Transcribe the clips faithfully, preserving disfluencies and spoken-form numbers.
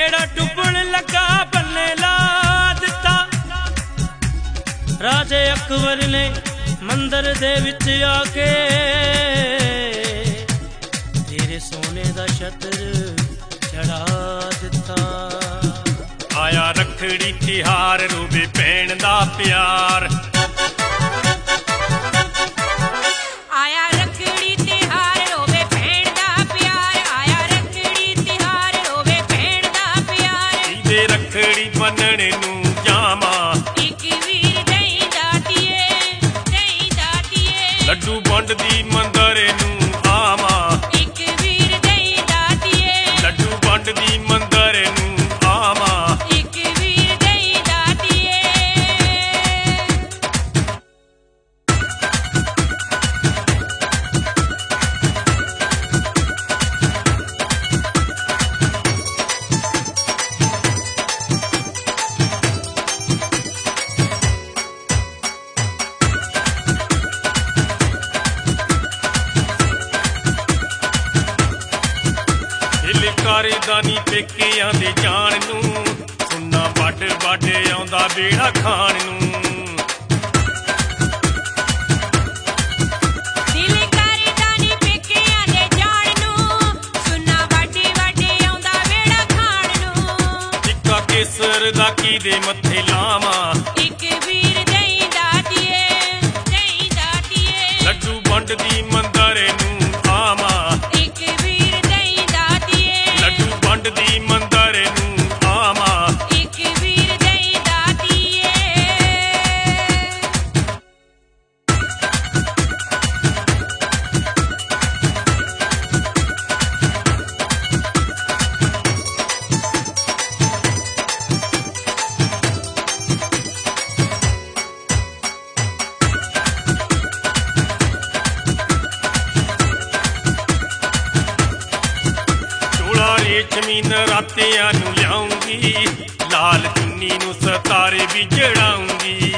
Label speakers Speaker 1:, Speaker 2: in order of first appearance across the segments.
Speaker 1: ਜਿਹੜਾ ਡੁੱਬਣ ਲੱਗਾ ਬੰਨੇ ਲਾ ਦਿੱਤਾ। ਰਾਜੇ ਅਕਬਰ ਨੇ ਮੰਦਰ ਦੇ ਵਿੱਚ ਆ ਕੇ ਤੇਰੇ ਸੋਨੇ ਦਾ ਛਤਰ ਚੜਾ ਦਿੱਤਾ।
Speaker 2: ਆਇਆ ਰੱਖੜੀ ਤਿਉਹਾਰ ਰੋਵੇ ਭੈਣ ਦਾ ਪਿਆਰ।
Speaker 3: ਆਇਆ ਰੱਖੜੀ ਤਿਉਹਾਰ ਰੋਵੇ ਭੈਣ ਦਾ ਪਿਆਰ। ਆਇਆ ਰੱਖੜੀ ਤਿਉਹਾਰ ਰੋਵੇ ਭੈਣ ਦਾ ਪਿਆਰ।
Speaker 2: ਇਹਦੇ ਰੱਖੜੀ ਬੰਨਣ ਨੂੰ ਜਾਵਾਂ
Speaker 3: ਇੱਕ ਵੀਰ ਦਈ ਦਾਤੀਏ ਦਈ ਦਾਤੀਏ।
Speaker 2: ਲੱਡੂ ਵੰਡਦੀ ਮੰਦਰ ਨੂੰ ਆਵਾਂ
Speaker 3: ਇੱਕ ਵੀਰ ਦਈ ਦਾਤੀਏ
Speaker 2: ਲੱਡੂ ਵੰਡਦੀ ਮੰਦਰ ਨੂੰ ਆਵਾਂ।
Speaker 3: ਇੱਕ ਵੀਰ ਦਈ ਦਾਤੀਏ।
Speaker 2: ਹਿਲ ਕਰਦਾ ਨੀ ਪੇਕਿਆਂ ਦੇ ਜਾਣ ਨੂੰ ਸੁੰਨਾ ਵੱਡ ਵੱਡ ਆਉਂਦਾ ਬੇੜਾ ਖਾਣ ਨੂੰ।
Speaker 3: ਦਿਲ ਕਰਦਾ ਨੀ ਪੇਕਿਆਂ ਦੇ ਜਾਣ ਨੂੰ ਸੁੰਨਾ ਵਾਢੀ ਵਾਢੀ ਆਉਂਦਾ ਵੇੜਾ ਖਾਣ ਨੂੰ।
Speaker 2: ਟਿੱਕਾ ਕੇਸਰ ਦਾ ਕਿਹਦੇ ਮੱਥੇ ਲਾਵਾਂ
Speaker 3: ਇੱਕ ਵੀਰ ਦਈ ਦਾਤੀਏ ਦਈ ਦਾਤੀਏ।
Speaker 2: ਲੱਡੂ ਵੰਡਦੀ ਮੰਦਰ ਨੂੰ ਆਵਾਂ
Speaker 3: ਇੱਕ ਵੀਰ ਦਈ ਦਾਤੀਏ
Speaker 2: ਲੱਡੂ ਵੰਡਦੀ ਮੰਦਰ ਨੂੰ ਆਵਾਂ।
Speaker 3: ਇੱਕ ਵੀਰ ਦਈ ਦਾਤੀਏ।
Speaker 2: ਚੋਲਾ ਰੇਸ਼ਮੀ ਨਰਾਤਿਆਂ ਨੂੰ ਲਿਆਉਂਗੀ ਲਾਲ ਚੁੰਨੀ ਨੂੰ ਸਤਾਰੇ ਵੀ ਜੜਾਉਂਗੀ।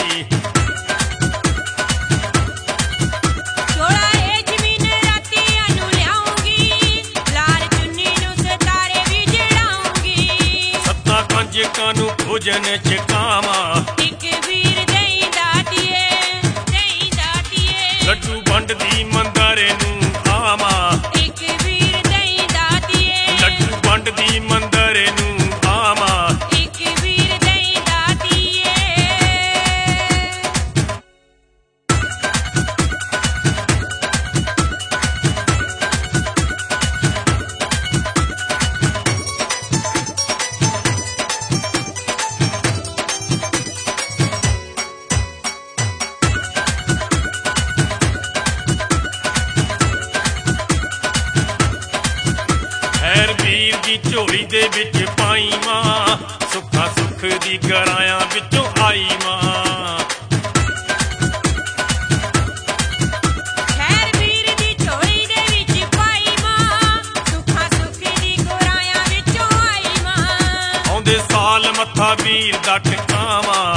Speaker 3: ਚੋਲਾ ਏ ਜ਼ਮੀਨ ਰਾਤੀਆਂ ਨੂੰ ਲਿਆਉਂਗੀ ਲਾਲ ਚੁੰਨੀ ਨੂੰ ਸਿਤਾਰੇ ਵੀ ਜੜਾਉਂਗੀ।
Speaker 2: ਸੱਤਾਂ ਕੰਜਕਾਂ ਨੂੰ ਭੋਜਨ ਚਕਾਵਾਂ
Speaker 3: ਇੱਕ ਵੀਰ ਦਈ ਦਾਤੀਏ ਦਈ ਦਾਤੀਏ।
Speaker 2: ਲੱਡੂ ਵੰਡਦੀ ਮੰਦਰ ਨੂੰ ਆਵਾਂ
Speaker 3: ਇੱਕ ਵੀਰ ਦਈ ਦਾਤੀਏ
Speaker 2: ਲੱਡੂ ਵੰਡਦੀ ਮੰਦਰ ਨੂੰ ਆਵਾਂ।
Speaker 3: ਇੱਕ ਵੀਰ ਦਈ ਦਾਤੀਏ।
Speaker 2: ਖੈਰ ਵੀਰ ਦੀ ਝੋਲੀ ਦੇ ਵਿੱਚ ਪਾਈ ਮਾਂ ਸੁੱਖਾ ਸੁੱਖ ਦੀ ਗਰਾਇਆਂ ਵਿੱਚੋਂ ਆਈ ਮਾਂ।
Speaker 3: ਖੈਰ ਵੀਰ ਦੀ ਝੋਲੀ ਦੇ ਵਿੱਚ ਪਾਈ ਮਾਂ ਸੁੱਖਾ ਸੁੱਖ ਦੀ ਗੋਰਾਇਆਂ ਵਿੱਚੋਂ ਆਈ ਮਾਂ।
Speaker 2: ਆਉਂਦੇ ਸਾਲ ਮੱਥਾ ਵੀਰ ਦਾ ਟਿਕਾਵਾਂ